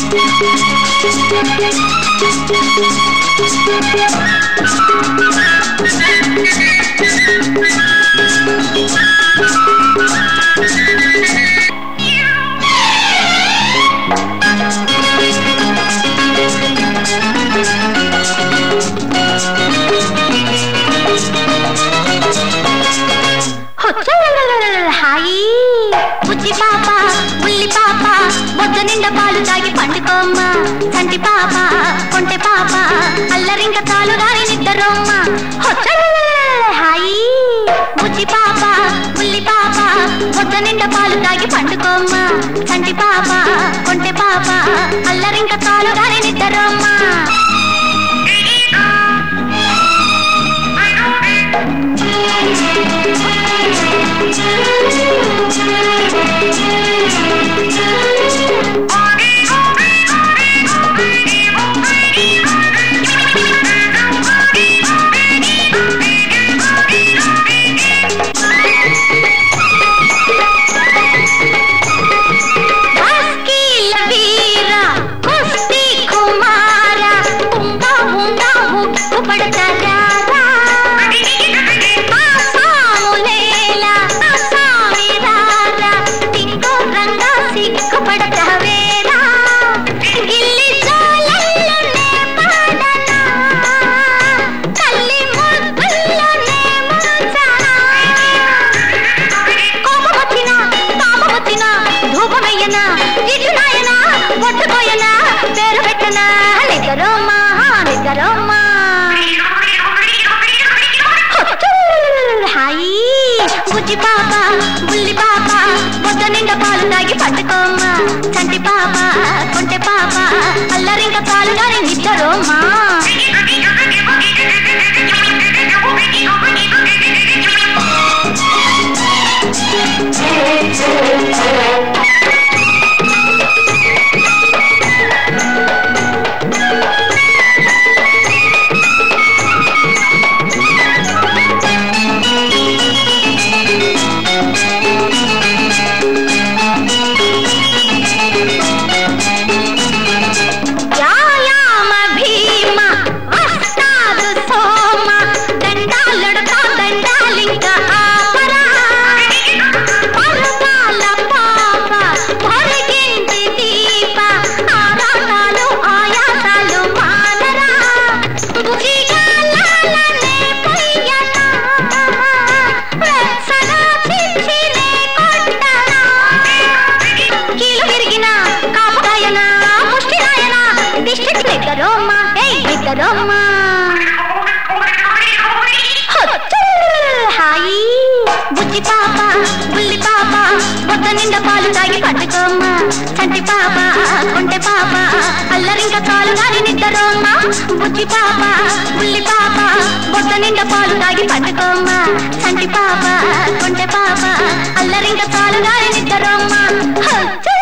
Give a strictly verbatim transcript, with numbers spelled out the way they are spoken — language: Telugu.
హాయి బుజ్జి పాప బుల్లి పాప బొద్దు నిండా పాలు తాగి పండుకోమ్మ చంటి పాప కొంటె పాప అల్లరింక చాలు గాని నిద్రమ్మ హాయి బుజ్జి పాప బుల్లి పాప బొద్దు నిండా పాలు తాగి పండుకోమ్మ చంటి పాప కొంటె పాప అల్లరింక చాలు గాని నిద్రమ్మ హాయి బుజ్జి పాప బుల్లి పాప బొద్దు నిండా పాలు తాగి పట్టుకోమ్మ చంటి పాప కొంటె పాప అల్లరింక చాలు గాని నిద్రమ్మా హాయి బుజ్జి పాప బుల్లి పాప బొద్దు నిండా పాలు తాగి పట్టుకోమ్మ చంటి పాప కొంటె పాప అల్లరింక చాలు గాని నిద్రమ్మ బుజ్జి పాప బుల్లి పాప బొద్దు నిండా పాలు తాగి పట్టుకోమ్మ చంటి పాప కొంటె పాప అల్లరింక చాలు గాని నిద్రమ్మ